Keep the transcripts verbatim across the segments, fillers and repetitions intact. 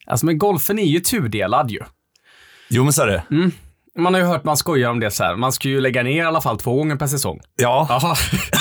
Alltså men golfen är ju tudelad ju. Jo men så är det. Mm. Man har ju hört man skojar om det så här. Man ska ju lägga ner i alla fall två gånger per säsong. Ja. Aha.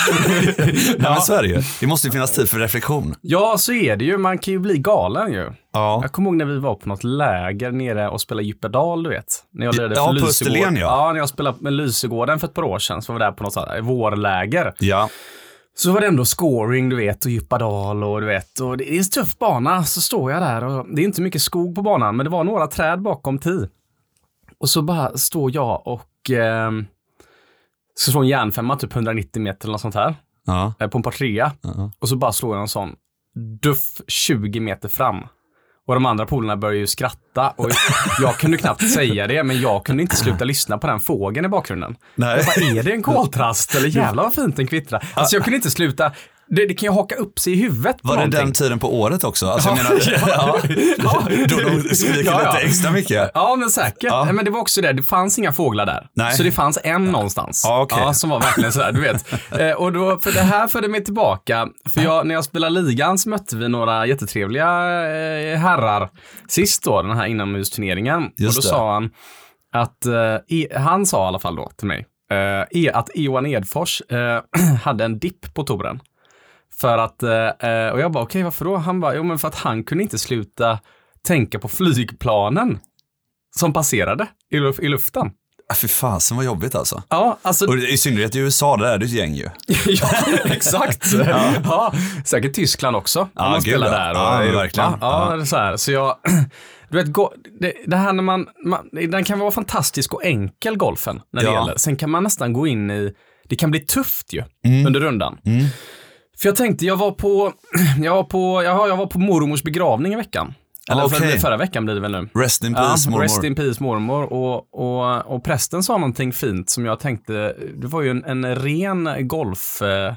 Ja men så är det ju. Det måste ju finnas tid för reflektion. Ja, så är det ju. Man kan ju bli galen ju. Ja. Jag kommer ihåg när vi var på något läger nere och spelade Djupedal, du vet. När jag ledde ja, för på Österlen, ja. Ja, när jag spelade med Lysegården för ett par år sedan så var vi där på något sånt här vårläger. Ja. Så var det ändå scoring, du vet, och Djupadal och du vet. Och det är en tuff bana, så står jag där och det är inte mycket skog på banan, men det var några träd bakom tio. Och så bara står jag och eh, ska slå en järnfemma typ hundranittio meter eller något sånt här. Ja. På en par trea. Ja. Och så bara slår jag en sån duff tjugo meter fram. Och de andra polarna börjar ju skratta. Och jag kunde knappt säga det, men jag kunde inte sluta lyssna på den fågeln i bakgrunden. Nej. Jag bara, är det en koltrast? Eller jävlar vad fint den kvittrar. Alltså jag kunde inte sluta. Det, det kan ju haka upp sig i huvudet. Var det någonting. Den tiden på året också? Alltså ja, jag menar, ja, ja. Då de skriker ja, ja. lite extra mycket. Ja, men säkert. Ja. Men det var också det. Det fanns inga fåglar där. Nej. Så det fanns en någonstans. Ja, okay. Ja, som var verkligen sådär, du vet. Eh, och då, för det här förde mig tillbaka. För jag, när jag spelade ligan så mötte vi några jättetrevliga eh, herrar sist då, den här inomhusturneringen. Just och då det. sa han att, eh, e, han sa i alla fall då till mig, eh, att Johan Edfors eh, hade en dipp på touren. För att, eh, och jag bara, okej, okay, varför då? Han bara, jo men för att han kunde inte sluta tänka på flygplanen som passerade i, luf- i luften. Ja, för fasen vad jobbigt alltså. Ja, alltså... Och i synnerhet i U S A, där är det ett gäng ju. ja, exakt. ja. Ja, säkert Tyskland också. Ja, man spelar gud, där. Och ja, Europa. verkligen. Ja, Ja. det är så här. Så jag, du vet, go- det, det här när man, man, den kan vara fantastisk och enkel golfen när det Ja. gäller. Sen kan man nästan gå in i, det kan bli tufft ju Mm. under rundan. Mm. För jag tänkte, jag var på, jag var på, jag, jag var på mormors begravning i veckan. Eller Okay. för, förra veckan blir det väl nu. Rest in peace, ja, mormor. Rest in peace, mormor. Och, och, och prästen sa någonting fint som jag tänkte, det var ju en, en ren golf eh,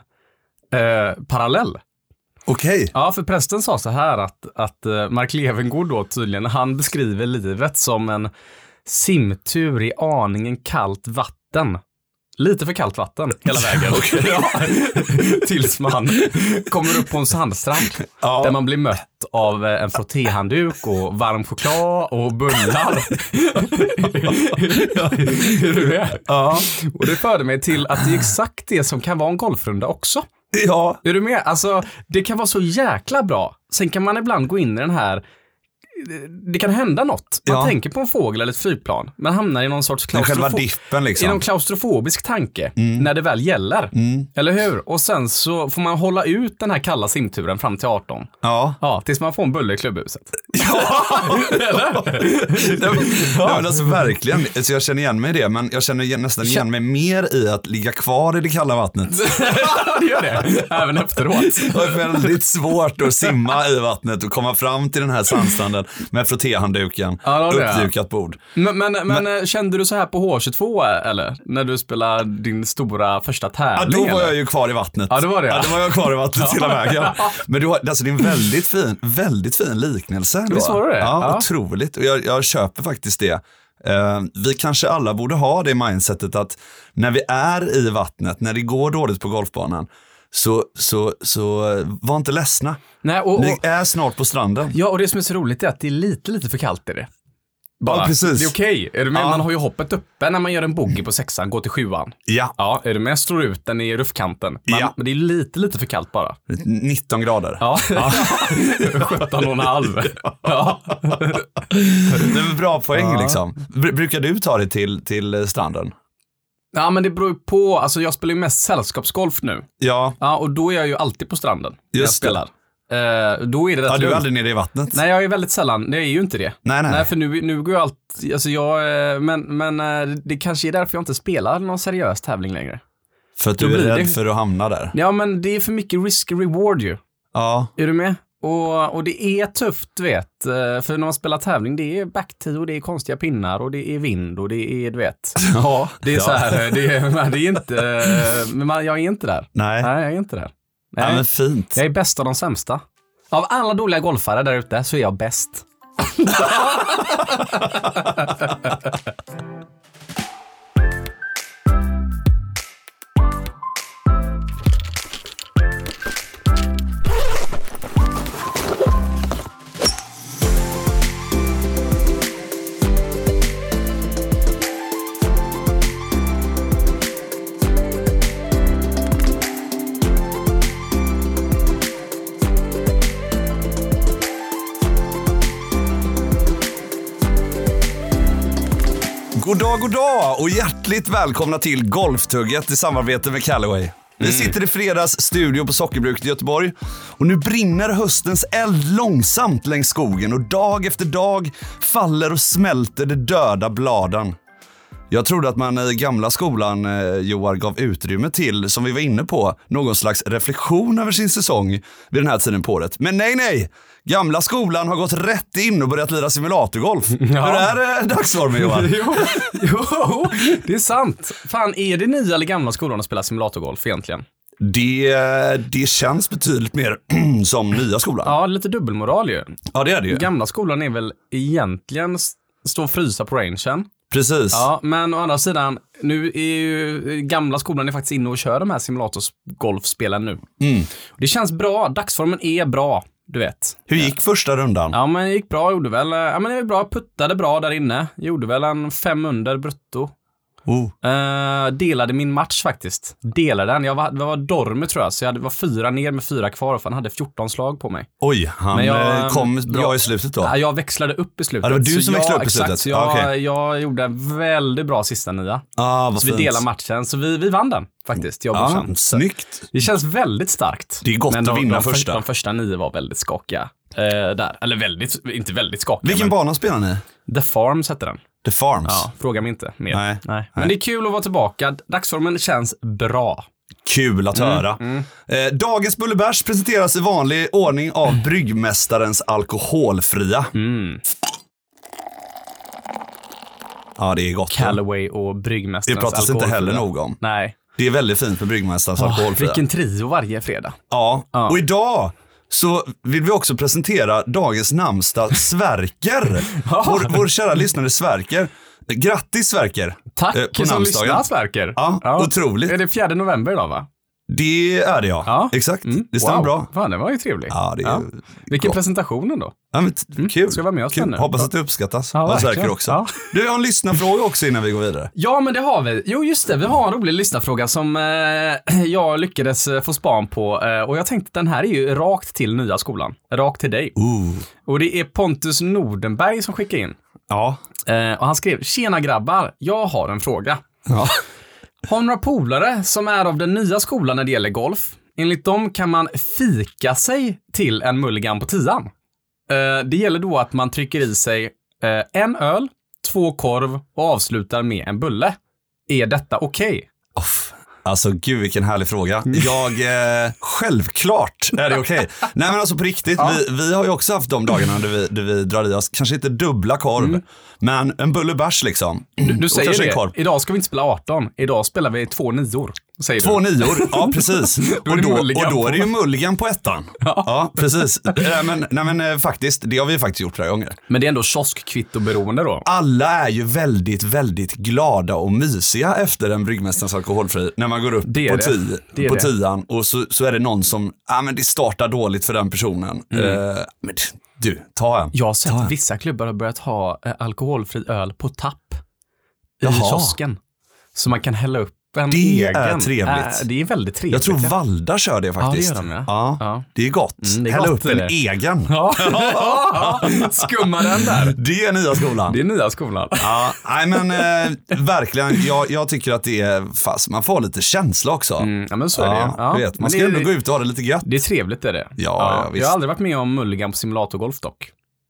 eh, parallell. Okej. Okay. Ja, för prästen sa så här att, att eh, Mark Levengood då tydligen, han beskriver livet som en simtur i aningen kallt vatten. Lite för kallt vatten hela vägen. Okay. Ja. Tills man kommer upp på en sandstrand. Ja. Där man blir mött av en frottéhandduk och varm choklad och bullar. Är du med? Ja. Och det förde mig till att det är exakt det som kan vara en golfrunda också. Ja. Är du med? Alltså, det kan vara så jäkla bra. Sen kan man ibland gå in i den här, det kan hända något. Man Ja. tänker på en fågel eller ett flygplan. Man hamnar i någon sorts Själva klaustrofo- dippen liksom. i någon klaustrofobisk tanke Mm. när det väl gäller. Mm. Eller hur? Och sen så får man hålla ut den här kalla simturen fram till arton. Ja. Ja, tills man får en bulle i klubbhuset. Ja. Nej, men, ja. men alltså verkligen. Så jag känner igen mig i det, men jag känner igen, nästan igen mig mer i att ligga kvar i det kalla vattnet. Det gör det, även efteråt. Det är väldigt svårt att simma i vattnet och komma fram till den här sandstranden med frottéhandduken, Ja, det är det. uppdukat bord. Men, men, men kände du så här på H tjugotvå eller? När du spelade din stora första Ja, tävling? då var eller? jag ju kvar i vattnet. Ja, det var det. Ja, då var jag kvar i vattnet hela vägen. Men du har, alltså, det är en väldigt fin, väldigt fin liknelse. Då. Visst var det? Ja, Ja. otroligt. Och jag, jag köper faktiskt det. Uh, vi kanske alla borde ha det mindsetet att när vi är i vattnet, när det går dåligt på golfbanan, så, så, så var inte ledsna. Nej, och, och, Vi är snart på stranden. ja, och det som är så roligt är att det är lite, lite för kallt i det. Bara. Ja, precis. Det är okej. Är du med? Ja. Man har ju hoppet uppe när man gör en bogey på sexan, går till sjuan. Ja, Ja, är du med? Slår ut den i ruffkanten. Man, Ja. Men det är lite, lite för kallt bara. nitton grader. Ja, sjutton och en halv. Ja. Det är en bra poäng Ja. liksom. Br- brukar du ta dig till, till stranden? Ja, men det beror ju på. Alltså jag spelar ju mest sällskapsgolf nu. Ja, Ja, och då är jag ju alltid på stranden när jag Just det. spelar. Eh, då är det rätt ja du är lugnt. aldrig nere i vattnet. Nej, jag är väldigt sällan. Det är ju inte det. nej. nej. Nej, för nu, nu går jag allt, alltså jag, eh, men, men eh, det kanske är därför jag inte spelar någon seriös tävling längre. För att då du är blir rädd det- för att hamna där. Ja, men det är för mycket risk-reward ju. Ja, Är du med? Och, och det är tufft, du vet. eh, För när man spelar tävling, det är backtid och det är konstiga pinnar och det är vind och det är, du vet. ja. Det är ja. så här, det är, men det är inte, men man, jag är inte där. Nej, Nej, jag är inte där. ja, Nej, men fint. jag är bäst av de sämsta. Av alla dåliga golfare där ute så är jag bäst. God dag, god dag och hjärtligt välkomna till Golftugget i samarbete med Callaway. Vi sitter i fredags studio på Sockerbruket i Göteborg och nu brinner höstens eld långsamt längs skogen och dag efter dag faller och smälter de döda bladen. Jag trodde att man i gamla skolan, eh, Joar, gav utrymme till, som vi var inne på, någon slags reflektion över sin säsong vid den här tiden på året. Men nej, nej! Gamla skolan har gått rätt in och börjat lira simulatorgolf. Ja. Hur är det dagsformen, Johan? jo, jo, det är sant. Fan, är det nya eller gamla skolan att spela simulatorgolf egentligen? Det, det känns betydligt mer som nya skolan. Ja, lite dubbelmoral ju. Ja, det är det ju. Gamla skolan är väl egentligen stå och frysa på rangen. Precis. Ja, men å andra sidan, nu är ju gamla skolan är faktiskt inne och kör de här simulatorgolfspelen nu. Mm. Det känns bra, dagsformen är bra, du vet. Hur gick första rundan? Ja, men det gick bra, gjorde väl, ja men det var bra, puttade bra där inne. Gjorde väl en fem under brutto. Oh. Uh, delade min match faktiskt. Delade den. Jag var, jag var dorme tror jag. Så jag hade, var fyra ner med fyra kvar. För han hade fjorton slag på mig. Oj, han Men jag, kom bra jag, i slutet då. Ja, jag växlade upp i slutet. Ja, det var du som jag, växlade upp i exakt, slutet. Så jag, ah, okay. jag gjorde en väldigt bra sista nia. Ah, vad så fint. vi delade matchen. Så vi, vi vann den faktiskt. Jag ah, snyggt. Det känns väldigt starkt. Det är gott Men att de, vinna de, första. De första nio var väldigt skakiga. Uh, där. Eller väldigt, inte väldigt skakiga. Vilken men bana spelar ni? The Farms heter den. The Farms? Ja, fråga mig inte mer. Nej. Nej. Men det är kul att vara tillbaka. Dagsformen känns bra. Kul att mm, höra. Mm. Eh, dagens Bullebärs presenteras i vanlig ordning av Bryggmästarens alkoholfria. Mm. Ja, det är gott. Callaway och Bryggmästarens alkoholfria. Det pratas inte heller nog om. Nej. Det är väldigt fint för Bryggmästarens oh, alkoholfria. Vilken trio varje fredag. Ja, ja. Och idag så vill vi också presentera dagens namnsdag Sverker. vår, vår kära lyssnare Sverker. Grattis Sverker. Tack eh, på som lyssnar Sverker. Ja, ja, otroligt. Är det fjärde november idag va? Det är det ja, ja. Exakt. Mm. Det stämmer wow. bra. Fan, det var ju trevligt. Ja, det är ja. Vilken gott. Presentationen då? Ja, men mm. Kul. Ska vara med oss kul. nu. Hoppas att det uppskattas. Ja, av Sverker också. Ja. Du har en lyssnarfråga också innan vi går vidare. Ja, men det har vi. Jo, just det. Vi har en rolig lyssnarfråga som eh, jag lyckades få span på. Eh, och jag tänkte att den här är ju rakt till nya skolan. Rakt till dig. Ooh. Och det är Pontus Nordenberg som skickar in. Ja. Eh, och han skrev, tjena grabbar, jag har en fråga. Ja. Har några polare som är av den nya skolan när det gäller golf. Enligt dem kan man fika sig till en mulligan på tian. Eh, det gäller då att man trycker i sig eh, en öl, två korv och avslutar med en bulle. Är detta okej? Okay? Alltså gud vilken härlig fråga. Jag, eh, självklart är det okej. Okay. Nej men alltså på riktigt, ja. vi, vi har ju också haft de dagarna där vi, där vi drar i oss, kanske inte dubbla korv, mm. men en bullebärs liksom. Du, du säger det, idag ska vi inte spela arton, idag spelar vi två nior. Säger två du. nior, ja precis. då och, då, och då på. är det ju mulligan på ettan. Ja, ja precis. nej, men, nej men faktiskt, det har vi faktiskt gjort flera gånger. Men det är ändå kioskkvittoberoende då? Alla är ju väldigt, väldigt glada och mysiga efter en Bryggmästarens alkoholfri. När man går upp det på, det. tio, det på det. tian och så, så är det någon som, ja ah, men det startar dåligt för den personen. Mm. Uh, men du, ta en. Jag har sett att vissa klubbar har börjat ha eh, alkoholfri öl på tapp i Jaha. kiosken. Så man kan hälla upp en det egen. är trevligt. Äh, det är väldigt trevligt. Jag tror Valda kör det faktiskt. Ja, det gör de, ja. Ja, ja. Det är gott. Mm, det är hälla gott, upp en det. egen. Ja. Skumma den där. Det är nya skolan. Det är nya skolan. Ja, nej men eh, verkligen. Jag, jag tycker att det är fast. Man får lite känsla också. Mm, ja, men så är det. Ja, ja. Du vet, man ska ändå gå ut och ha det lite gött. Det är trevligt är det. Ja, ja, jag har aldrig varit med om mulligan på simulatorgolf dock.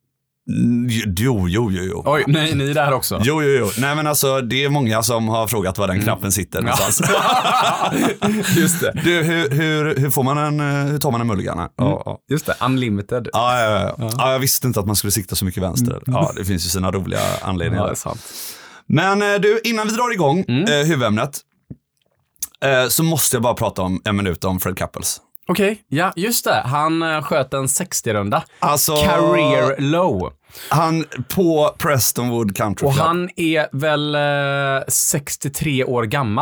Jo, jo, jo, jo. Oj, nej, ni är där också. Jo, jo, jo. Nej, men alltså, det är många som har frågat var den knappen sitter mm. någonstans. Just det. Du, hur, hur, hur får man en, hur tar man en mulligan? Mm. Ja, ja. Just det, unlimited. Ja, ja, ja. ja. ja, jag visste inte att man skulle sikta så mycket vänster. Mm. Ja, det finns ju sina roliga anledningar. Ja, det är sant. Men du, innan vi drar igång mm. eh, huvudämnet eh, så måste jag bara prata om en minut om Fred Couples. Okej, okay. Ja, just det. Han uh, sköt en sextio-runda. Alltså, career low. Han på Prestonwood Country Och Club. han är väl uh, sextiotre år gammal.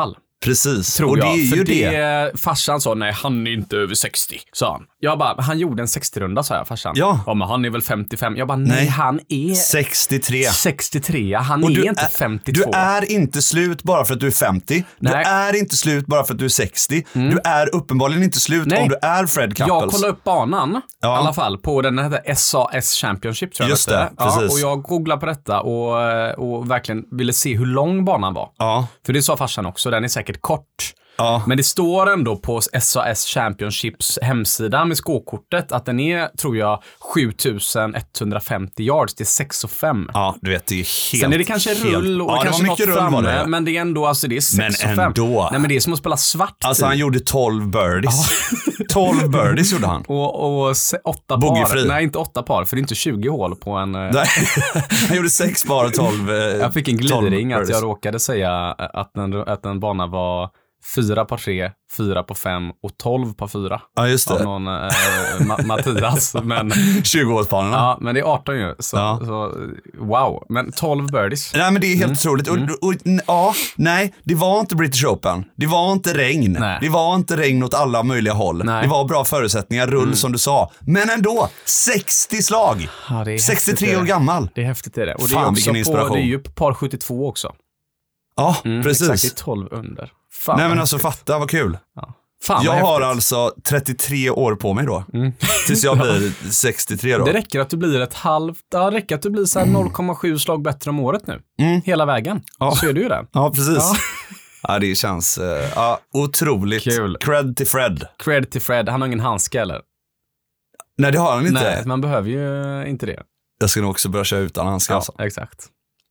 Precis, tror och det jag. är För ju det, det. farsan sa, nej han är inte över sextio, sa han. Jag bara, han gjorde en sextio-runda, sa jag, farsan. Ja. ja, men han är väl femtiofem. Jag bara, nej, Nej. han är sextiotre. sextiotre, han Och är du inte är, femtiotvå. Du är inte slut bara för att du är femtio. Nej. Du är inte slut bara för att du är sextio. Mm. Du är uppenbarligen inte slut Nej. om du är Fred Couples. Jag kollade upp banan, Ja. i alla fall, på den hette S A S Championship, tror jag. Just vet det, ja, precis. och jag googlade på detta och, och verkligen ville se hur lång banan var. Ja. För det sa farsan också, den är säkert kort. Ja. Men det står ändå på S A S Championships hemsida med skåkortet att den är, tror jag, sjutusen etthundrafemtio yards till sex och fem. Ja, du vet, det är helt... Sen är det kanske helt, rull och ja, det kanske var något mycket rull framme, var det. men det är ändå, alltså det är sex Men och fem. ändå. Nej, men det är som att spela svart. Alltså han gjorde tolv birdies. tolv birdies gjorde han. Och, och se, åtta Bogeyfri. par. Nej, inte åtta par, för det är inte tjugo hål på en... eh, Nej, han gjorde sex par och tolv eh, Jag fick en tolv gliring att birdies. jag råkade säga att en, att en bana var fyra på tre, fyra på fem och tolv på fyra. Ja, just det. Av någon eh, Ma- Mattias. Men, tjugo-årsbanorna. ja, men det är arton ju. Så, Ja. så, wow. Men tolv birdies. Nej, men det är helt Mm. otroligt. Och, och, och, n- ja, nej, det var inte British Open. Det var inte regn. Nej. Det var inte regn åt alla möjliga håll. Nej. Det var bra förutsättningar, rull som du sa. Men ändå, sextio slag. Ja, det är sextiotre häftigt, år gammal. Det är häftigt det är det. Och det Fan, är också vilken på, inspiration. det är ju på par sjuttiotvå också. Ja, Mm, precis. Exakt, det är tolv under. Fan, Nej, men vad alltså häftigt. fatta vad kul. Ja. Fan, Jag vad har häftigt. alltså trettiotre år på mig då. Tills jag blir sextiotre då. Det räcker att du blir ett halvt, ja, det räcker att du blir så här noll komma sju slag bättre om året nu. Mm. Hela vägen. Ja. Så är det ju det. Ja, precis. Ja. Ja, det känns uh, ja, otroligt. Kul. Cred till Fred. Cred till Fred, han har ingen handske eller? Nej, det har han inte. Nej, man behöver ju inte det. Jag ska nog också börja köra utan handskar. Ja, Alltså. exakt.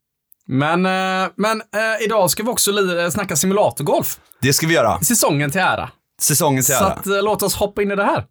Men, eh, men eh, idag ska vi också li- snacka simulatorgolf. Det ska vi göra. Säsongen till ära. Säsongen till Så ära. att, eh, låt oss hoppa in i det här.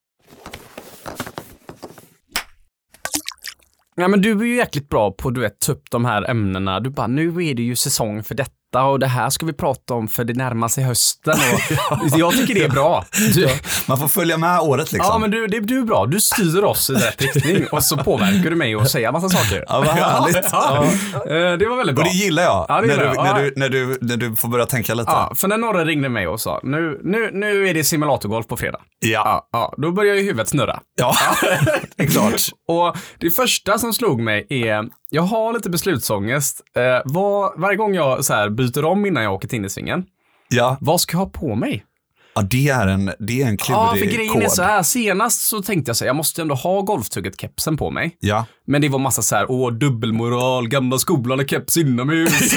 Ja, men du är ju jäkligt bra på, du vet, ta upp de här ämnena. Du bara, nu är det ju säsong för detta och det här ska vi prata om för det närmar sig hösten. Och jag tycker det är bra. Du, Man får följa med året liksom. ja, men du, det, du är bra. Du styr oss i rätt riktning och så påverkar du mig och säger massa saker. Ja, vad härligt. Ja, ja. Det var väldigt bra. Och det gillar jag. Ja, det när, gillar du, jag. när, Ja. du, när, du, när du får börja tänka lite. Ja, för när några ringde mig och sa, nu, nu, nu är det simulatorgolf på fredag. Ja. Ja, ja, då börjar ju huvudet snurra. Ja. det är klart. Och det första som slog mig är, jag har lite beslutsångest. Eh, var, varje gång jag så här byter om innan jag åker till innesvingen, Ja. vad ska jag ha på mig? Ja, det är en, det är en klurig Ja, för grejen kod. är så här, senast så tänkte jag så här, jag måste ändå ha golftugget-kepsen på mig. Ja. Men det var massa så här, åh, dubbelmoral, gamla skolan och keps inomhus.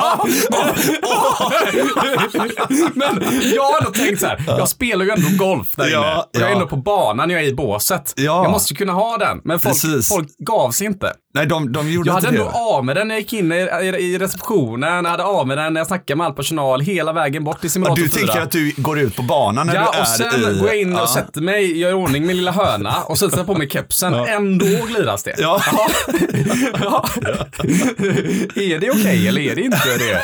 Men jag har ändå tänkt så här, jag spelar ju ändå golf där inne. Ja, Och jag är ja. ändå på banan, jag är i båset. Ja. Jag måste ju kunna ha den, men folk, Precis. folk gav sig inte. Nej, de, de gjorde Jag inte hade det. ändå av med den när jag gick in i, i, i receptionen, jag hade av med den när jag snackade med all personal hela vägen bort till Ja, simulator du fyra. tänker att du går ut på banan när Ja, du är och sen i... går jag in och ja. sätter mig, gör i ordning min lilla hörna och så sätter jag på mig kepsen. Ändå glidas det. Ja. Ja. Är det okej eller är det inte det?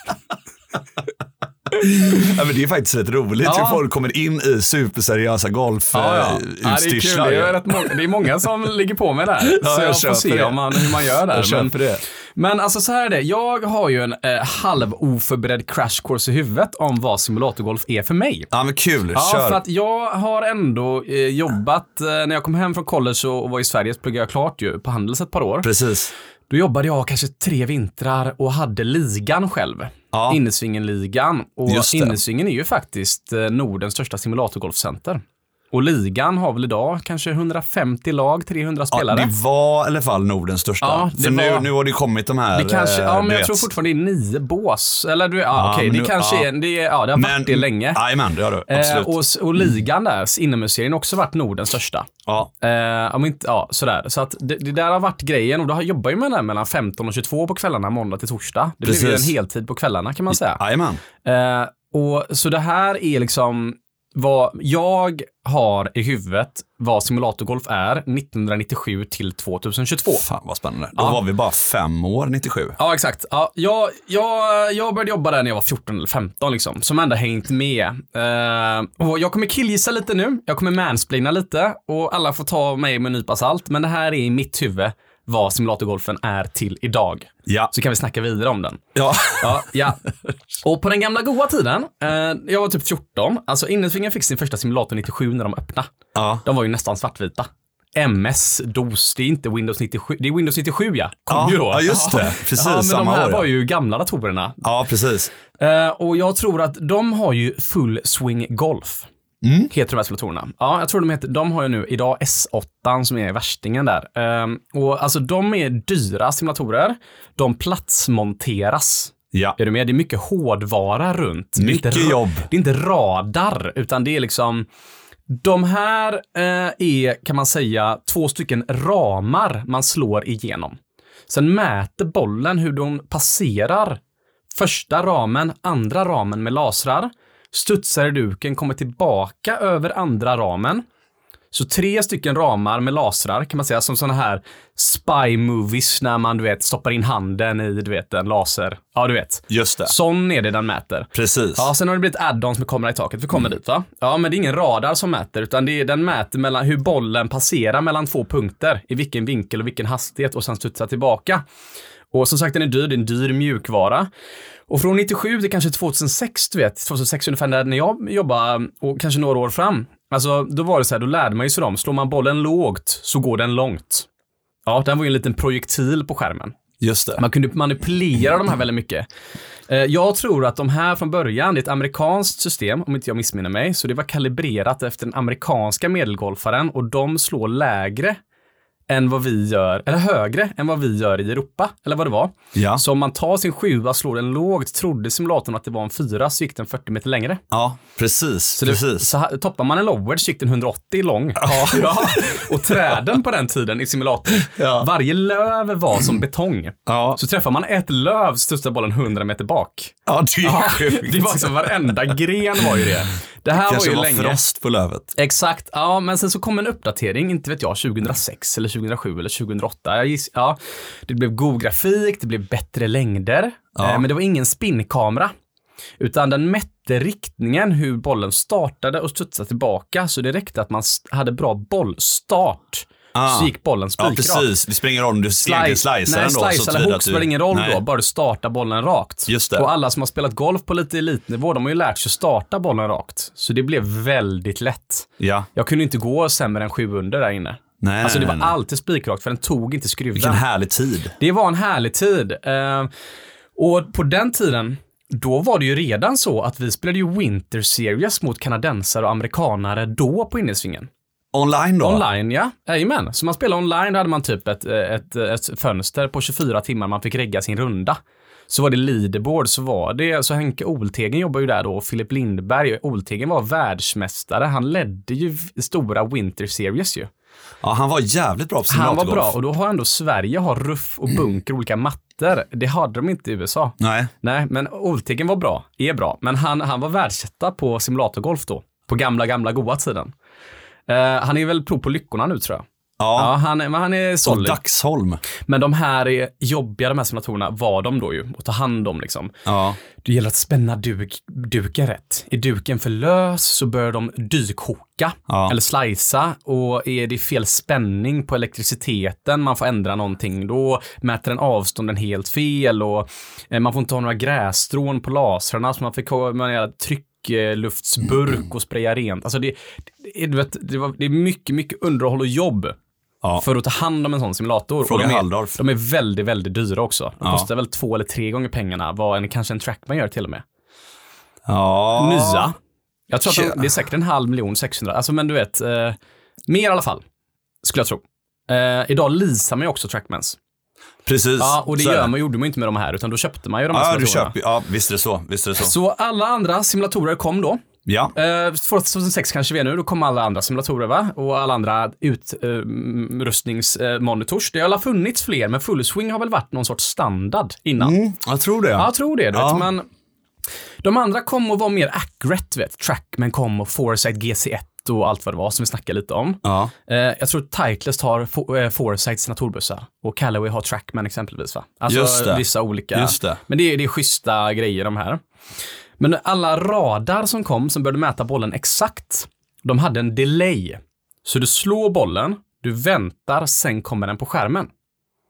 Ja, men det är faktiskt rätt roligt Ja. hur folk kommer in i superseriösa golf Ja, ja. eh, Ja, det är kul. utstyrslar. Det är, rätt må- det är många som ligger på mig där. Ja, så jag jag får köper se det. om man, hur man gör där. Jag köper Men, det. men alltså så här är det. Jag har ju en eh, halv oförberedd crash course i huvudet om vad simulatorgolf är för mig. Ja, men kul. Ja, Kör. för att jag har ändå eh, jobbat, eh, när jag kom hem från college och, och var i Sverige så pluggade jag klart ju på Handels ett par år. Precis. Då jobbade jag kanske tre vintrar och hade ligan själv. Ja. Innesvingen-ligan. Och Just det. Innesvingen är ju faktiskt eh, Nordens största simulatorgolfcenter. Och ligan har väl idag kanske hundrafemtio lag, trehundra Ja, spelare. det var i alla fall Nordens största. Ja, det För nu, var- nu har det kommit de här... Det kanske, eh, ja, men du jag vet. tror fortfarande det är nio bås. Eller du, ja, Ja, okej, men det nu- kanske ja. är, det, ja, det har varit det länge. Jajamän, det har du. Eh, Absolut. och, s- och ligan där, inomhusserien, har också varit Nordens största. ja. Eh, om inte, ja, sådär. Så att det, det där har varit grejen och då har jobbar ju med den mellan femton och tjugotvå på kvällarna, måndag till torsdag. Det blir ju en Precis. heltid på kvällarna kan man säga. Jajamän. Eh, och så det här är liksom vad jag har i huvudet vad simulatorgolf är nittonhundranittiosju till tjugohundratjugotvå. Fan vad spännande. Då Ja. var vi bara fem år, nittiosju. Ja, exakt. Ja, jag, jag, jag började jobba där när jag var fjorton eller femton liksom, som ändå hängt med. Eh, och jag kommer killgissa lite nu, jag kommer mansplaina lite och alla får ta mig med en nypa salt, men det här är i mitt huvud vad simulatorgolfen är till idag. Ja. Så kan vi snacka vidare om den. Ja. Ja, ja. Och på den gamla goa tiden, eh, jag var typ fjorton, alltså Innesvingen fick sin första simulator nittiosju när de öppnade. Ja. De var ju nästan svartvita. M S, DOS, det är inte Windows nittiosju, det är Windows nittiosju ja. Kom Ja, ju då. ja, just det. Precis, ja, men samma de här år, ja. var ju gamla datorerna. Ja, precis. Eh, och jag tror att de har ju full swing golf. Mm. Heter de här simulatorerna. Ja, jag tror de heter, de har ju nu idag S åtta som är värstingen där. Um, och alltså de är dyra simulatorer. De platsmonteras. Ja. Är du med? Det är mycket hårdvara runt. Mycket det är inte, jobb. Det är inte radar, utan det är liksom de här eh, är, kan man säga, två stycken ramar man slår igenom. Sen mäter bollen hur de passerar första ramen, andra ramen med lasrar. Studsar i duken, kommer tillbaka över andra ramen. Så tre stycken ramar med lasrar kan man säga, som såna här spy movies när man, du vet, stoppar in handen i, du vet, en laser. Ja, du vet. Just det. Sån är det den mäter. Precis. Ja, sen har det blivit add-ons med kamera i taket. Vi kommer dit, va? Ja, men det är ingen radar som mäter, utan det är, den mäter mellan hur bollen passerar mellan två punkter, i vilken vinkel och vilken hastighet, och sen studsar tillbaka. Och som sagt, den är dyr, det är en dyr mjukvara. Och från nittiosju till kanske tvåtusensex, du vet, tvåtusensex ungefär när jag jobbade, och kanske några år fram. Alltså, då var det så här, då lärde man ju sig dem. Slår man bollen lågt så går den långt. Ja, den var ju en liten projektil på skärmen. Just det. Man kunde manipulera de här väldigt mycket. Jag tror att de här från början, det är ett amerikanskt system, om inte jag missminner mig. Så det var kalibrerat efter den amerikanska medelgolfaren, och de slår lägre än vad vi gör, eller högre än vad vi gör i Europa, eller vad det var. Ja. Så om man tar sin sjua, slår den lågt, trodde simulatorn att det var en fyra, så gick den fyrtio meter längre. Ja, precis. Så, det, precis. så här, toppar man en lower så gick den hundraåttio lång. Ja. Ja. Och träden på den tiden i simulatorn, Ja. varje löv var som betong. Ja. Så träffar man ett löv så studsar bollen hundra meter bak. Ja, det är Ja, sjukt. det var liksom varenda gren var ju det. Det här Kanske var ju var länge. frost på lövet. Exakt, ja, men sen så kom en uppdatering, inte vet jag, tjugohundrasex eller tjugohundrasju eller tjugohundraåtta. Jag giss, ja, det blev god grafik, det blev bättre längder, Ja. eh, men det var ingen spinnkamera. Utan den mätte riktningen, hur bollen startade och studsade tillbaka, så det räckte att man st- hade bra bollstart. Ah. Så gick bollen Ja, spikrakt. precis. Det springer roll om du Slice, slicear nej, den då. slice så eller tillvida hook att du- spelar ingen roll Nej. då, bara du startar bollen rakt. Just det. Och alla som har spelat golf på lite elitnivå, de har ju lärt sig starta bollen rakt. Så det blev väldigt lätt. Ja. Jag kunde inte gå sämre än sju under där inne. Nej, Alltså det var nej, nej. alltid spikrakt, för den tog inte skruven. Vilken härlig tid. Det var en härlig tid. Eh, och på den tiden, då var det ju redan så att vi spelade ju Winter Series mot kanadensare och amerikanare då på Innesvingen. Online då? Online, ja. Jajamän. Så man spelade online, då hade man typ ett, ett, ett fönster på tjugofyra timmar man fick regga sin runda. Så var det leaderboard, så var det, så Henke Oltegen jobbar ju där då, och Filip Lindberg, Oltegen var världsmästare, han ledde ju stora Winter Series ju. Ja, han var jävligt bra på Han var simulatorgolf. bra, och då har ändå Sverige har ruff och bunker, olika mattor. Det hade de inte i U S A. Nej. Nej, men Oltegen var bra, är bra, men han, han var världsetta på simulatorgolf då, på gamla, gamla goa tiden. Uh, han är väl pro på lyckorna nu, tror jag. Ja, Ja, han, men han är och solid. Daxholm. Men de här är jobbiga, de här simulatorerna var de då ju, att ta hand om liksom. Ja. Det gäller att spänna duk, duken rätt. Är duken för lös så bör de dykhoka Ja. eller slicea, och är det fel spänning på elektriciteten, man får ändra någonting, då mäter den avstånden helt fel, och eh, man får inte ha några grässtrån på lasrarna, så man fick ha man gör tryckluftsburk och spraya rent. Alltså det, det, du vet, det, var, det är mycket, mycket underhåll och jobb. Ja. För att ta hand om en sån simulator. Fråga och de, är, Halldorf. de är väldigt, väldigt dyra också. De Ja. kostar väl två eller tre gånger pengarna vad en, kanske en Trackman gör till och med. Ja. Nya. Jag tror att Tja. de, det är säkert en halv miljon, sexhundra. Alltså, men du vet, eh, mer i alla fall, skulle jag tro. Eh, idag leasar man ju också Trackmans. Precis. Ja, och det Så är gör man, gjorde man inte med de här, utan då köpte man ju de här Ja, du simulatorerna. köper, ja, visst är det så. Visst är det så. Så alla andra simulatorer kom då. Ja. Eh, tjugohundrasex kanske vi är nu, då kommer alla andra simulatorer, va? Och alla andra utrustningsmonitors. Det har alla funnits fler, men full swing har väl varit någon sorts standard innan. Mm, jag tror det. Ja, jag tror det. Du Ja. vet, men de andra kom och var mer accurate, vet. Trackman kom och Foresight G C ett och allt vad det var som vi snackade lite om. Ja. Eh, jag tror Titleist har For, eh, Foresight sina turbussar, och Callaway har Trackman exempelvis, va? Alltså Just det. vissa olika. Just det. Men det är, det är schyssta grejer de här. Men alla radar som kom som började mäta bollen exakt, de hade en delay. Så du slår bollen, du väntar, sen kommer den på skärmen.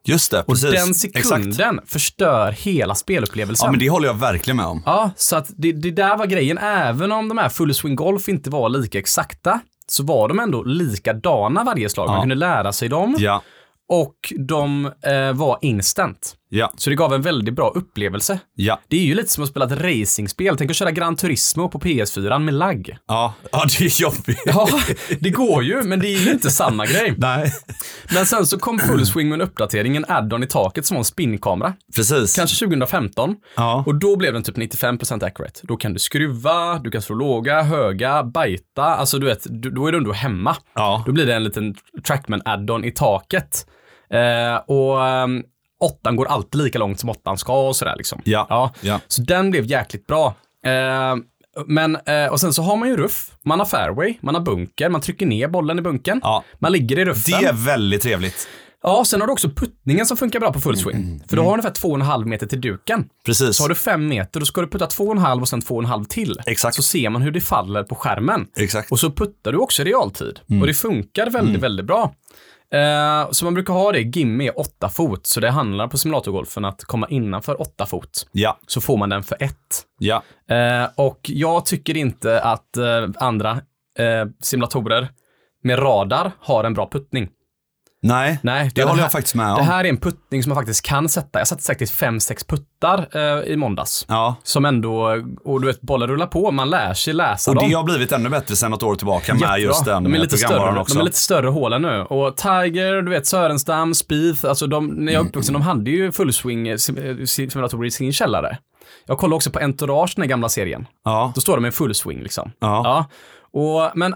Just det, precis. Och den sekunden Exakt. förstör hela spelupplevelsen. Ja, men det håller jag verkligen med om. Ja, så att det, det där var grejen. Även om de här Full Swing Golf inte var lika exakta, så var de ändå likadana varje slag. Man Ja. kunde lära sig dem. Ja. Och de eh, var instant. Ja. Så det gav en väldigt bra upplevelse. Ja. Det är ju lite som att spela ett racingspel. Tänk att köra Gran Turismo på P S fyra med lagg. Ja, ja det är jobbigt. Ja, det går ju, men det är ju inte samma grej. Nej. Men sen så kom Full Swing med en uppdatering, en add-on i taket som var en spinnkamera. Precis. Kanske tjugohundrafemton. Ja. Och då blev den typ nittiofem procent accurate. Då kan du skruva, du kan slå låga, höga, bajta. Alltså du vet, då är du ändå hemma. Ja. Då blir det en liten Trackman add-on i taket. Eh, och um, åttan går alltid lika långt som åttan ska och sådär liksom. Ja. Ja. Ja. Så den blev jäkligt bra. Eh, men, eh, och sen så har man ju ruff, man har fairway, man har bunker, man trycker ner bollen i bunkern. Ja. Man ligger i ruffen. Det är väldigt trevligt. Ja, sen har du också puttningen som funkar bra på full swing. Mm. För då har du ungefär två och en halv meter till duken. Precis. Så har du fem meter, då ska du putta två och en halv och sen två och en halv till. Exakt. Så ser man hur det faller på skärmen. Exakt. Och så puttar du också i realtid. Och det funkar väldigt, Mm. väldigt bra. Eh, så man brukar ha det, gimme är åtta fot. Så det handlar på simulatorgolfen att komma innanför åtta fot. Ja. Så får man den för ett. Ja. Eh, och jag tycker inte att eh, andra eh, simulatorer med radar har en bra puttning. Nej, Nej, det den håller här, jag faktiskt med om. Det här är en puttning som man faktiskt kan sätta. Jag satte säkert fem, sex puttar eh, i måndags. Ja. Som ändå, och du vet, bollar rullar på, man lär sig läsa Och dem. det har blivit ännu bättre sedan något år tillbaka med Jättebra. just den de är lite programvaran större, också. De är lite större hålen nu. Och Tiger, du vet, Sörenstam, Spieth, alltså de, när jag är uppvuxen, de hade ju fullswing simulatorer i sin källare. Jag kollar också på Entourage, den här gamla serien. Ja. Då står de med fullswing liksom. Ja. Ja. Och, men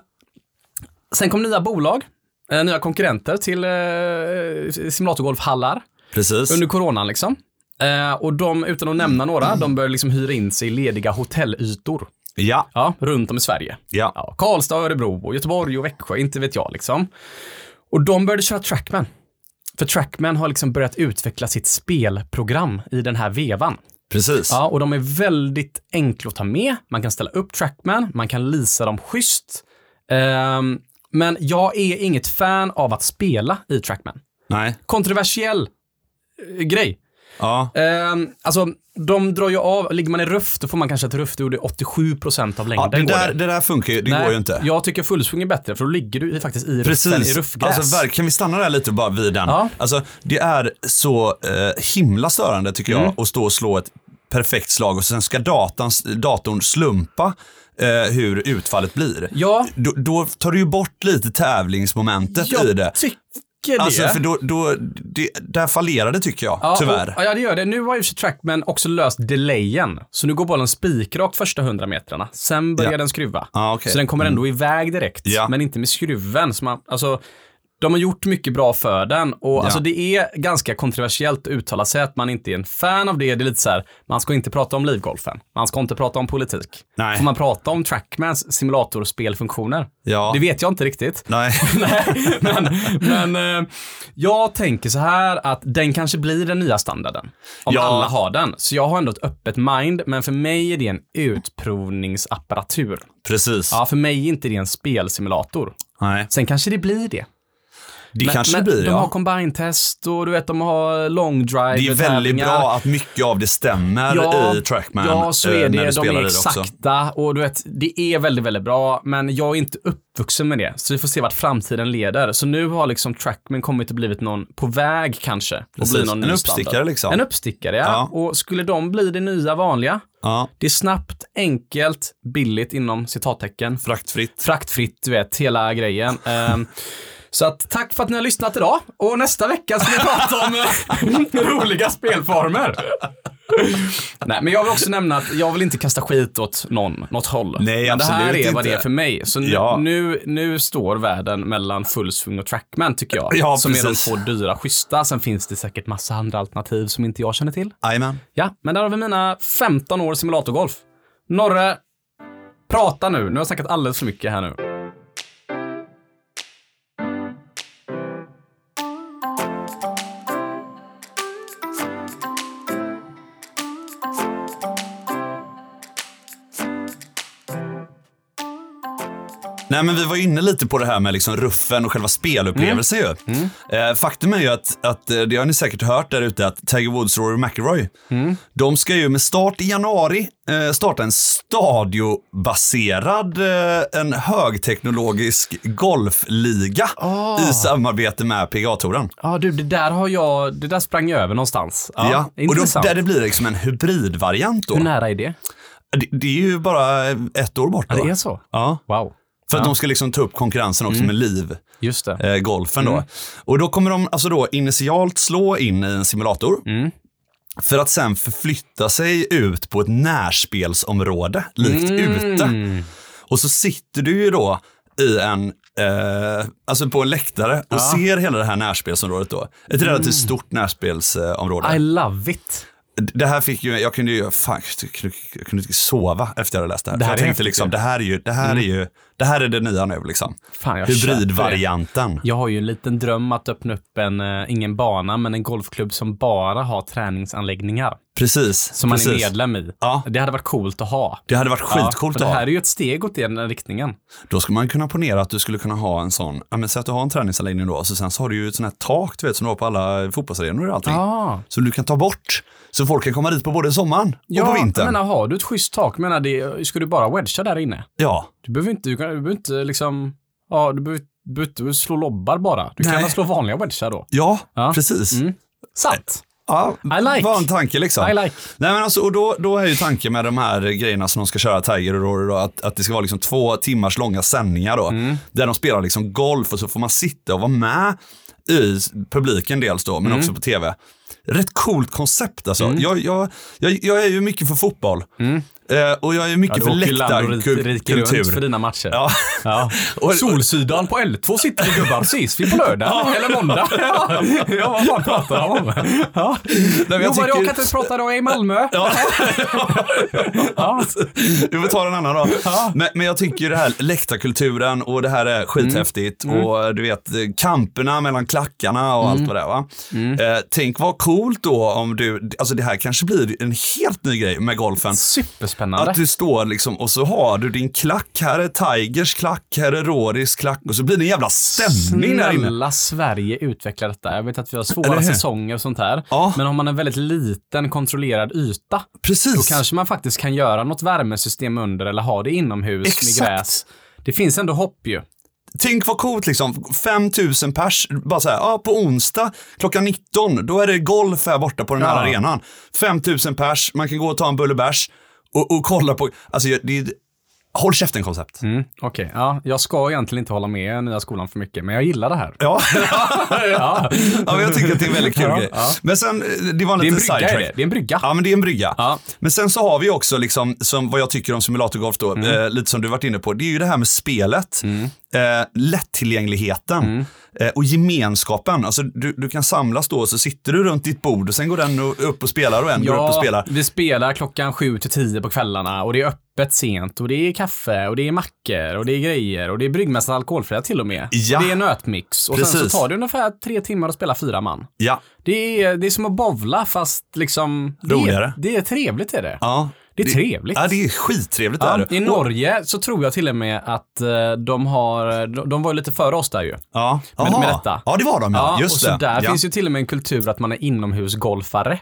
sen kom nya bolag, eh, nya konkurrenter till eh, simulatorgolfhallar Precis. under coronan liksom. Eh, och de, utan att nämna några, de började liksom hyra in sig i lediga hotellytor. Ja. Ja, runt om i Sverige. Ja. Ja, Karlstad, Örebro, och Göteborg och Växjö, inte vet jag liksom. Och de började köra Trackman. För Trackman har liksom börjat utveckla sitt spelprogram i den här vevan. Precis. Ja, och de är väldigt enkla att ta med. Man kan ställa upp Trackman, man kan leasa dem schysst. Um, men jag är inget fan av att spela i Trackman. Nej. Kontroversiell eh, grej. Ja. Um, alltså, de drar ju av, ligger man i ruff, då får man kanske ett ruff, då är det åttiosju procent av längden. Ja, det, går där, det. det där funkar ju, det Nej, går ju inte. Jag tycker fullswing är bättre, för då ligger du faktiskt i ruffen, Precis. i ruffgräs. Alltså, ver- kan vi stanna där lite bara vid den? Ja. Alltså, det är så eh, himla störande tycker jag Mm. att stå och slå ett perfekt slag och sen ska datan, datorn slumpa eh, hur utfallet blir. Ja. Då, då tar du ju bort lite tävlingsmomentet jag i det. tycker det. Alltså, för då, då, det, där fallerar det tycker jag, Ja, tyvärr. Och, ja, det gör det. Nu har ju Trackman också löst delayen. Så nu går bollen spikrakt första hundra metrarna. Sen börjar Ja. den skruva. Ja, okej. Så den kommer ändå iväg direkt. Ja. Men inte med skruven. Så man, alltså, de har gjort mycket bra för den. Och Ja. alltså, det är ganska kontroversiellt att uttala sig att man inte är en fan av det. Det är lite så här, man ska inte prata om livgolfen. Man ska inte prata om politik. Nej. Får man prata om Trackmans simulatorspelfunktioner? Ja. Det vet jag inte riktigt. Nej. Nej, men, men eh, jag tänker så här att den kanske blir den nya standarden. Om Ja. alla har den. Så jag har ändå ett öppet mind, men för mig är det en utprovningsapparatur. Precis. Ja, för mig är inte det en spelsimulator. Nej. Sen kanske det blir det. Det men, kanske men det blir, de ja. har combine-test och du vet, de har long drive. Det är väldigt bra att mycket av det stämmer Ja, i Trackman. ja, så eh, är när det. du De spelar är i det också. exakta och du vet, det är väldigt, väldigt bra, men jag är inte uppvuxen med det. Så vi får se vart framtiden leder. Så nu har liksom Trackman kommit att blivit någon på väg kanske. Och Precis. bli någon En ny uppstickare standard. liksom. En uppstickare, ja. Ja. Och skulle de bli det nya vanliga, Ja. det är snabbt, enkelt, billigt inom citattecken. Fraktfritt. Fraktfritt, du vet, hela grejen. Um, Så att, tack för att ni har lyssnat idag. Och nästa vecka ska vi prata om eh, roliga spelformer. Nej, men jag vill också nämna att jag vill inte kasta skit åt någon, något håll. Nej, men det här absolut är vad inte. det är för mig. Så nu, Ja. nu, nu står världen mellan fullswing och Trackman, tycker jag. Ja, som precis. är de två dyra, schyssta. Sen finns det säkert massa andra alternativ som inte jag känner till. Jajamän. Ja, men där har vi mina femton år simulatorgolf. Norre, prata nu. Nu har jag snackat alldeles för mycket här nu. Nej, men vi var inne lite på det här med liksom ruffen och själva spelupplevelsen mm. ju. Mm. Eh, faktum är ju att, att det har ni säkert hört där ute att Tiger Woods och Rory McIlroy, mm. de ska ju med start i januari eh, starta en stadiobaserad, eh, en högteknologisk golfliga oh. i samarbete med P G A-touren. Ja, du, det där har jag, det där sprang jag över någonstans. Ja, ja. Och då, där det blir liksom en hybridvariant då. Hur nära är det? Det, det är ju bara ett år bort. Ja, det är så? Ja. Wow. För att ja. de ska liksom ta upp konkurrensen också mm. med liv. Just det. Eh, golfen då. Mm. Och då kommer de alltså då initialt slå in i en simulator. Mm. För att sen förflytta sig ut på ett närspelsområde. Likt mm. ute. Och så sitter du ju då i en, eh, alltså på en läktare och ja. ser hela det här närspelsområdet då. Ett relativt mm. stort närspelsområde. I love it. Det här fick ju, jag kunde ju, fan, jag kunde, jag kunde inte sova efter jag hade läst det här. Det här jag tänkte liksom, det här är ju, det här mm. är ju, det här är det nya nu liksom. Fan, hybridvarianten. Jag har ju en liten dröm att öppna upp en, uh, ingen bana, men en golfklubb som bara har träningsanläggningar. Precis. Som man precis. är medlem i. Ja. Det hade varit coolt att ha. Det hade varit skitcoolt ja, att ha. Det här är ju ett steg åt den riktningen. Då skulle man kunna ponera att du skulle kunna ha en sån, ja men säg att du har en träningsanläggning då, så sen så har du ju ett sån här tak, du vet, som du har på alla fotbollsarenor och allting. Ja. Så du kan ta bort, så folk kan komma dit på både sommaren ja, och på vintern. Ja, men har du ett schysst tak, menar det, ska du bara wedga där inne? Ja. Du behöver inte, du, kan, du behöver inte liksom, ja, du behöver, du behöver inte slå lobbar bara. Du Nej. kan slå vanliga wedgar då. Ja, ja. precis. Mm. Sant. Ja, I like. Var en tanke liksom. I like. Nej, men alltså, och då, då är ju tanken med de här grejerna som de ska köra Tiger och Rory då, att, att det ska vara liksom två timmars långa sändningar då, mm. där de spelar liksom golf och så får man sitta och vara med i publiken dels då, men mm. också på tv. Rätt coolt koncept alltså. Mm. Jag, jag, jag, jag är ju mycket för fotboll. Mm. Eh, och jag är mycket ja, för läktarkultur för dina matcher. Ja. Ja. Och Solsidan på L två sitter vi gubbar. Ses vi på lördag ja. eller måndag? Ja, ja vad fan pratar jag om? Ja. Jag, jag, tycker... jag kan inte prata då i Malmö. Ja. Ja. Vi får ta en annan då. Ja. Men, men jag tycker ju det här läktarkulturen och det här är skithäftigt. Mm. Och du vet, kamperna mellan klackarna och mm. allt vad det är va? Mm. Eh, tänk vad coolt då om du, alltså det här kanske blir en helt ny grej med golfen. Superspännande. Att du står liksom och så har du din klack, här är Tigers klack, här är Rorys klack och så blir det en jävla stämning där inne. Snälla Sverige utvecklar detta. Jag vet att vi har svåra säsonger och sånt här. Ja. Men om man har en väldigt liten kontrollerad yta. Precis. Då kanske man faktiskt kan göra något värmesystem under eller ha det inomhus Exakt. med gräs. Det finns ändå hopp ju. Tänk vad coolt liksom, fem tusen pers, bara så här, ja på onsdag klockan nitton, då är det golf här borta på den här ja. arenan. fem tusen pers, man kan gå och ta en bullebärs. Och, och kolla på, alltså det är håll käften koncept. Mm, Okej, okay. ja, jag ska egentligen inte hålla med nya skolan för mycket, men jag gillar det här. Ja, ja. ja men jag tycker att det är en väldigt kul ja, grej. Ja. Men sen, det var en liten sidetrack. Det. det är en brygga. Ja, men det är en brygga. Ja. Men sen så har vi också liksom, som vad jag tycker om simulatorgolf då, mm. eh, lite som du varit inne på, det är ju det här med spelet. Mm. Eh, lättillgängligheten mm. eh, och gemenskapen. Alltså du, du kan samlas då, så sitter du runt ditt bord och sen går den upp och spelar och en ja, går upp och spelar. Vi spelar klockan sju till tio på kvällarna och det är öppet sent och det är kaffe och det är mackor och det är grejer och det är bryggmässigt alkoholfria till och med. Ja. Och det är nötmix och Precis. sen så tar det ungefär tre timmar att spela fyra man. Ja. Det är, det är som att bowla fast liksom roligare. Det, det är trevligt är det. Ja. Det är det, trevligt. Ja, det är skittrevligt ja, där. I Norge så tror jag till och med att uh, de har, de, de var lite före oss där ju. Ja. Med, med detta. Ja, det var de, ja. Just och så det. där ja. finns ju till och med en kultur att man är inomhusgolfare.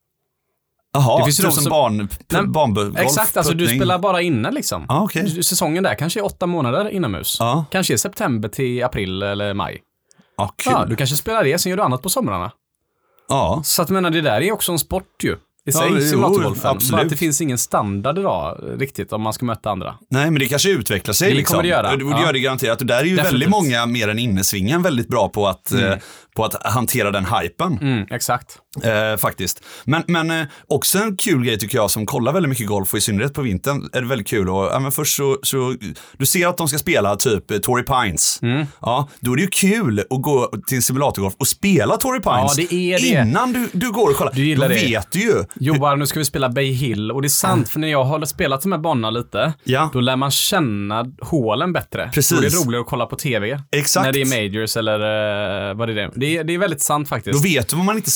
Jaha, det finns typ som så... barn, barngolf. Exakt, alltså du spelar bara inne liksom. Ah, okay. Säsongen där kanske är åtta månader inomhus. Ah. Kanske är september till april eller maj. Ah, cool. Ja, du kanske spelar det, sen gör du annat på somrarna. Ja. Så att menar, det där är också en sport ju. I sig, ja, simulatorgolfen. Bara att det finns ingen standard idag riktigt om man ska möta andra. Nej, men det kanske utvecklar sig. Det liksom. kommer det göra. Det ja. gör det garanterat. Och där är ju Definitivt. väldigt många mer än innesvingen väldigt bra på att, mm. eh, på att hantera den hypen. Mm, exakt. Eh, faktiskt. Men, men eh, också en kul grej tycker jag som kollar väldigt mycket golf och i synnerhet på vintern är det väldigt kul. Och, ja, men först så, så, du ser att de ska spela typ eh, Torrey Pines. Mm. Ja, då är det ju kul att gå till simulatorgolf och spela Torrey Pines. Ja, det är det. Innan du, du går och kollar. Du gillar då det. vet du ju. Jobbar, nu ska vi spela Bay Hill. Och det är sant, mm. för när jag har spelat de här banorna lite, ja. då lär man känna hålen bättre. Precis. Och det är roligare att kolla på tv. Exakt. När det är majors eller uh, vad är det? Det är, det är väldigt sant faktiskt. Då vet du var man inte ska ligga.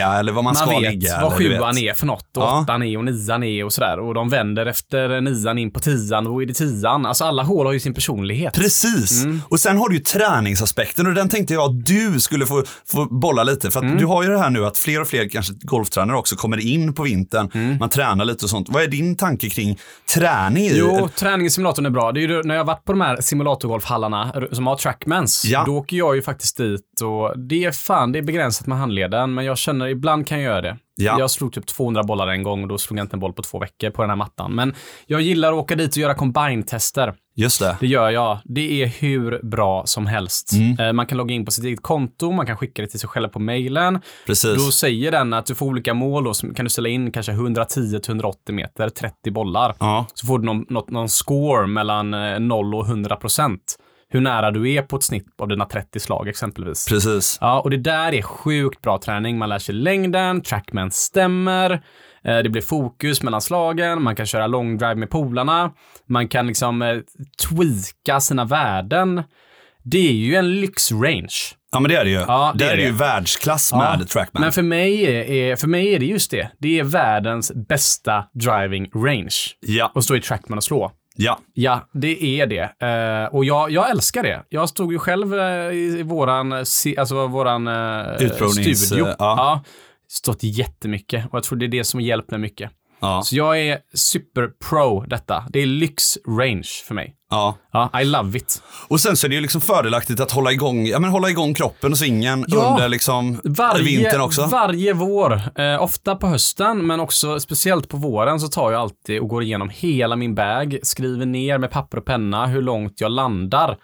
ligga eller vad man, man ska ligga. Man vet vad sjuan är för något och ja. åttan är och nian är och sådär. Och de vänder efter nian in på tian och då är det tian. Alltså alla hål har ju sin personlighet. Precis. Mm. Och sen har du ju träningsaspekten och den tänkte jag att du skulle få, få bolla lite. För att mm. du har ju det här nu att fler och fler kanske golftränare också kommer in på vintern. Mm. Man tränar lite och sånt. Vad är din tanke kring träning i? Jo, träning i simulatorn är bra. Det är ju när jag har varit på de här simulatorgolfhallarna som har trackmans. Ja. Då åker jag ju faktiskt dit och det är fan, det är begränsat med handleden. Men jag känner, ibland kan jag göra det. Ja. Jag slog typ tvåhundra bollar en gång och då slog jag inte en boll på två veckor på den här mattan. Men jag gillar att åka dit och göra combine-tester. Just det. Det gör jag. Det är hur bra som helst. Mm. Man kan logga in på sitt eget konto, man kan skicka det till sig själv på mailen. Precis. Då säger den att du får olika mål och så kan du ställa in kanske hundratio till hundraåttio meter, trettio bollar. Ja. Så får du någon, någon, någon score mellan noll och hundra procent. Hur nära du är på ett snitt av dina trettio slag exempelvis. Precis. Ja, och det där är sjukt bra träning. Man lär sig längden, trackman stämmer, det blir fokus mellan slagen, man kan köra long drive med polarna, man kan liksom eh, tweaka sina värden. Det är ju en lyxrange. Ja, men det är det ju. Ja, det, det är, är det ju världsklass med ja, trackman. Men för mig, är, för mig är det just det. Det är världens bästa driving range. Ja. Och stå i trackman och slå. Ja. Ja, det är det. Uh, och jag, jag älskar det. Jag stod ju själv uh, i våran, alltså våran uh, studio. Uh, ja. Ja, stått jättemycket. Och jag tror det är det som hjälpt mig mycket. Ja. Så jag är super pro detta. Det är lyx range för mig. Ja. Ja, I love it. Och sen så är det ju liksom fördelaktigt att hålla igång, ja men hålla igång kroppen och svingen ja. under liksom varje, vintern också. Varje vår, eh, ofta på hösten men också speciellt på våren så tar jag alltid och går igenom hela min bag, skriver ner med papper och penna hur långt jag landar.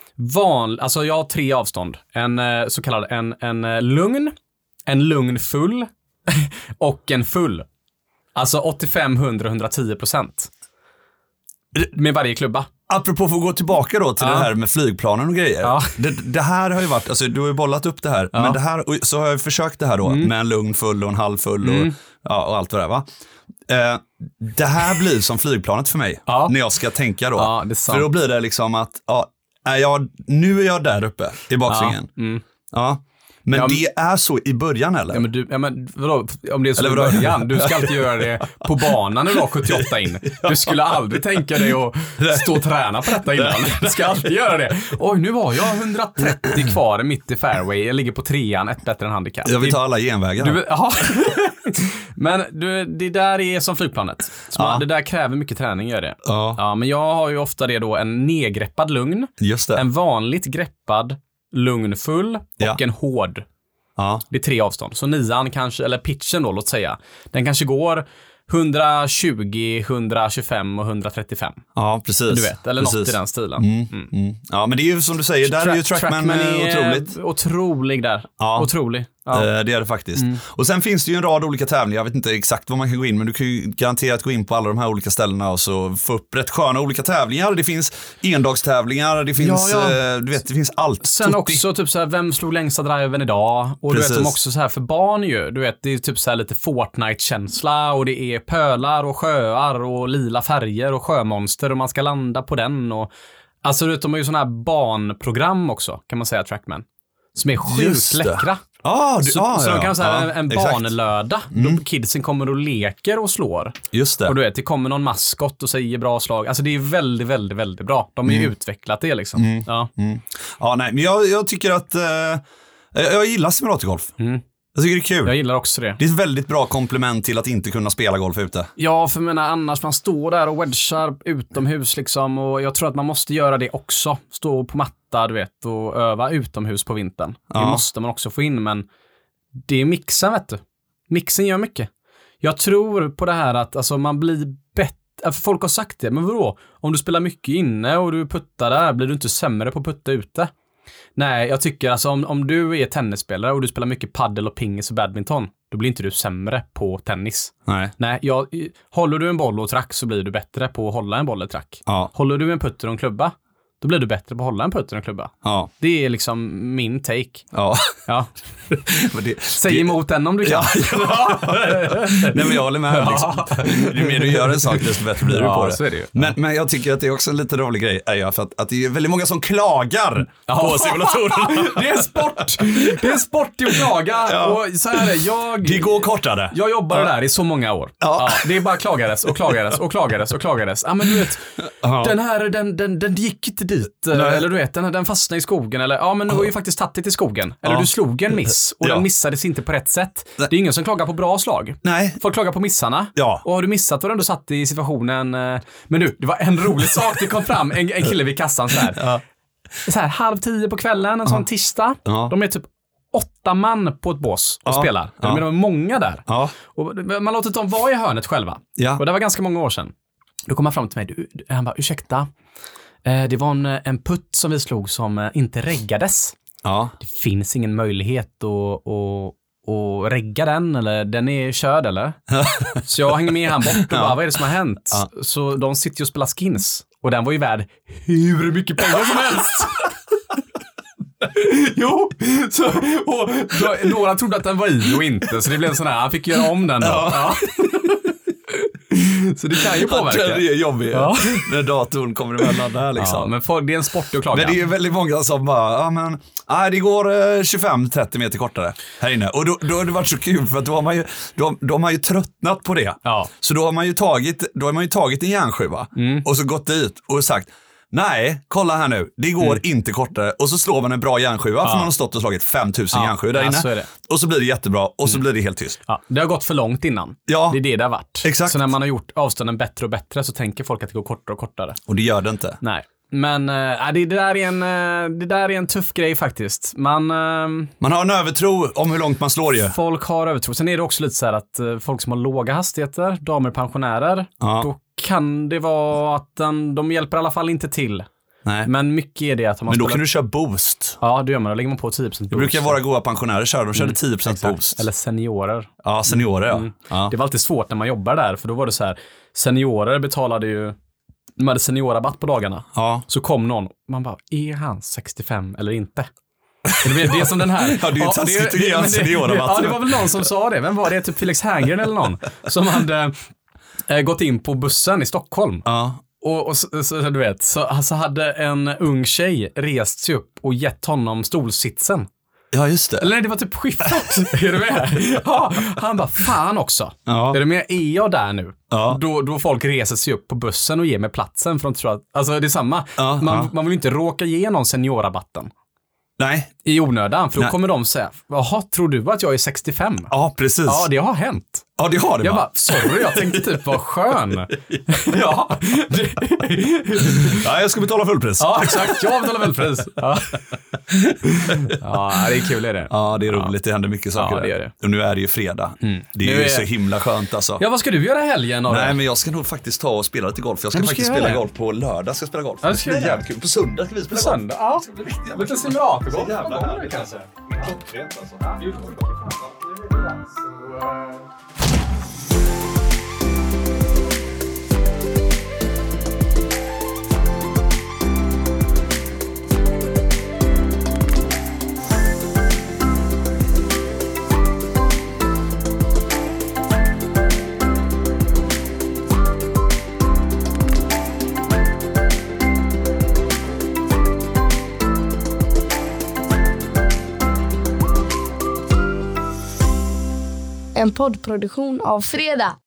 Van, alltså jag har tre avstånd. En eh, så kallad en, en eh, lugn, en lugn full och en full. Alltså åttiofem, hundra, hundratio procent. Med varje klubba. Apropå för att gå tillbaka då till ja. det här med flygplanen och grejer. Ja. Det, det här har ju varit, alltså du har ju bollat upp det här. Ja. Men det här, och så har jag försökt det här då. Mm. Med en lugn full och en halv full mm. och, ja, och allt vad det är va. Eh, det här blir som flygplanet för mig. Ja. När jag ska tänka då. Ja, det är sant. För då blir det liksom att, ja, är jag, nu är jag där uppe i baksvingen. Ja. Mm. Ja. Men ja, det är så i början eller? Ja men, du, ja, men vadå, om det är så eller i början, du ska alltid göra det på banan när du har sjuttioåtta in. Du skulle aldrig tänka dig att stå och träna på detta innan. Du ska alltid göra det. Oj, nu var jag hundratrettio kvar mitt i fairway. Jag ligger på trean, ett bättre än handikapp. Jag vill ta alla genvägar. Du, ja. Men du, det där är som flygplanet. Så ja. man, det där kräver mycket träning, gör det. Ja. Ja, men jag har ju ofta det då en nedgreppad lugn. Just det. En vanligt greppad lugnfull och ja. en hård. Ja. Det är tre avstånd. Så nian kanske, eller pitchen då, låt säga. Den kanske går hundratjugo, hundratjugofem och hundratrettiofem. Ja, precis. Du vet, eller precis. något i den stilen. Mm. Mm. Mm. Ja, men det är ju som du säger, där Tra- är ju Trackman, Trackman är otroligt. Otrolig där. Ja. Otrolig. Ja. Det är det faktiskt. Mm. Och sen finns det ju en rad olika tävlingar. Jag vet inte exakt vad man kan gå in, men du kan ju garanterat gå in på alla de här olika ställena och så få upp rätt sköna olika tävlingar. Det finns endagstävlingar, det finns, ja, ja. du vet, det finns allt. Sen Tutti. Också typ så här, vem slog längsta driven idag? Och Precis. Du vet, de också så här för barn ju. Du vet, det är typ så här lite Fortnite-känsla och det är pölar och sjöar och lila färger och sjömonster och man ska landa på den och alltså du vet, de har ju sådana här barnprogram också, kan man säga, Trackman. Som är sjukt läckra. Ah, du, så ah, så ja, de kan säga ah, en, en barnlördag mm. då kidsen kommer och leker och slår. Just det. Och du vet, det kommer någon maskott och säger bra slag. Alltså det är väldigt, väldigt, väldigt bra. De har ju mm. utvecklat det liksom. Mm. Ja. Mm. Ja, nej, men jag, jag tycker att uh, jag gillar simulatorgolf. Mm. Jag tycker det är kul. Jag gillar också det. Det är ett väldigt bra komplement till att inte kunna spela golf ute. Ja, för menar, annars man står där och wedgar utomhus liksom. Och jag tror att man måste göra det också. Stå på matta, du vet, och öva utomhus på vintern. Ja. Det måste man också få in, men det är mixen, vet du. Mixen gör mycket. Jag tror på det här att alltså, man blir bättre. För folk har sagt det, men vadå? Om du spelar mycket inne och du puttar där, blir du inte sämre på att putta ute? Nej, jag tycker alltså om, om du är tennisspelare och du spelar mycket paddel och pingis och badminton, då blir inte du sämre på tennis. Nej. Nej, jag, håller du en boll och track så blir du bättre på att hålla en boll och track. Ja. Håller du en putter och en klubba då blir du bättre på att hålla en putt än en klubba. Ja. Det är liksom min take. Ja. Ja. det, Säg det, emot den om du kan. Ja, Nej, men jag håller med. Liksom. Ju mer du gör en sak, desto bättre blir du ja, på det. Så är det ju. Men, men jag tycker att det är också en lite rolig grej. Är för att, att det är väldigt många som klagar ja. på simulatorer. Det är sport. Det är sport att klaga. Ja. Och så här är jag. Det går kortare. Jag jobbade ja. där i så många år. Ja. Ja, det är bara klagades och klagades och klagades och klagades. Ja, men du vet, ja. den här, den, den, den gick inte dit. Nej. Eller du vet, den, den fastnade i skogen. Eller ja, men du har ju faktiskt tagit det till skogen. Eller ja. du slog en miss och ja. den missades inte på rätt sätt. Nej. Det är ingen som klagar på bra slag. Nej. Folk klagar på missarna. Ja. Och har du missat och ändå satt i situationen. Men du, det var en rolig sak. Det kom fram en, en kille vid kassan så här. Ja. Så här, halv tio på kvällen, en ja. sån tisdag. Ja. De är typ åtta man på ett bås och ja. spelar. Ja. Men det var många där. Ja. Och man låter dem vara i hörnet själva. Ja. Och det var ganska många år sedan. Då kom han fram till mig. Du, han bara, ursäkta. Det var en, en putt som vi slog som inte reggades. Ja. Det finns ingen möjlighet att, att, att regga den, eller den är körd, eller? Så jag hänger med han bort och bara, ja. vad är det som har hänt? Ja. Så de sitter ju och spelar skins. Och den var ju värd hur mycket pengar som helst. Jo, så, och då, några trodde att den var i och inte. Så det blev en sån här, han fick göra om den då. Ja. Ja. Så det kan ju påverka. Det är jobbigt ja. när datorn kommer emellan där liksom. Ja, men folk, det är en sport att klaga. Men det är väldigt många som bara, ja men, nej, det går eh, tjugofem till trettio meter kortare här inne. Och då, då har det varit så kul för att då har man ju, de, de har ju tröttnat på det. Ja. Så då har man ju tagit, då har man ju tagit en järnsjuva mm. och så gått dit och sagt, nej, kolla här nu, det går mm. inte kortare. Och så slår man en bra järnsjuva ja. för man har stått och slagit fem tusen ja. järnsjuva där ja, inne. Så är det. Och så blir det jättebra och så mm. blir det helt tyst. Ja, det har gått för långt innan. Ja. Det är det det har varit. Exakt. Så när man har gjort avstånden bättre och bättre så tänker folk att det går kortare och kortare. Och det gör det inte. Nej. Men äh, det, det, där är en, äh, det där är en tuff grej faktiskt. Man, äh, man har en övertro om hur långt man slår ju. Folk har övertro. Sen är det också lite så här att äh, folk som har låga hastigheter, damer pensionärer, ja. då kan det vara att den, de hjälper i alla fall inte till. Nej. Men mycket är det att man Men då spelar... kan du köra boost. Ja, det gör man. Då lägger man på tio procent boost. Det brukar vara goda pensionärer köra. De körde mm, tio procent exakt. boost. Eller seniorer. Ja, seniorer, ja. Mm. ja. Det var alltid svårt när man jobbar där. För då var det så här, seniorer betalade ju... De hade seniorrabatt på dagarna. Ja. Så kom någon. Man bara, är han sextiofem eller inte? Det är det som den här... Ja, det är ju taskigt att ge en seniorrabatt. Ja, det var väl någon som sa det. Vem var det? Typ Felix Herngren eller någon. Som hade äh, gått in på bussen i Stockholm. Ja. Och, och så, så, du vet, så alltså hade en ung tjej rest sig upp och gett honom stolsitsen. Ja, just det. Eller nej, det var typ skiftat. Är du med? Ja, han bara, fan också. Ja. Är du med? Är jag där nu? Ja. Då, då folk reser sig upp på bussen och ger mig platsen. För de tror att, alltså det är samma. Ja, man, ja. man vill inte råka ge någon seniorrabatten. Nej. I onödan, för då Nej. kommer de säga, jaha, tror du att jag är sextiofem? Ja, precis. Ja, det har hänt. Ja, det har det. Jag bara, sorry, jag tänkte typ vara skön. Ja. Det... ja, jag ska betala fullpris. Ja, exakt. Jag betalar fullpris. Ja. Ja, det är kul är det. Ja, det är roligt. Det händer mycket saker ja, det gör det. Och nu är det ju fredag. Mm. Det är nu ju är... så himla skönt alltså. Ja, vad ska du göra helgen? Nej, men jag ska nog faktiskt ta och spela lite golf. Jag ska, ska faktiskt spela det? golf på lördag. Jag ska spela golf. Ja, det ska det jävligt kul. På söndag ska vi spela på golf. Söndag? Ja. Det ska bli lite simulatorgolf. Jävla härligt kanske. Klockrent alltså. Ja. En poddproduktion av Fredag.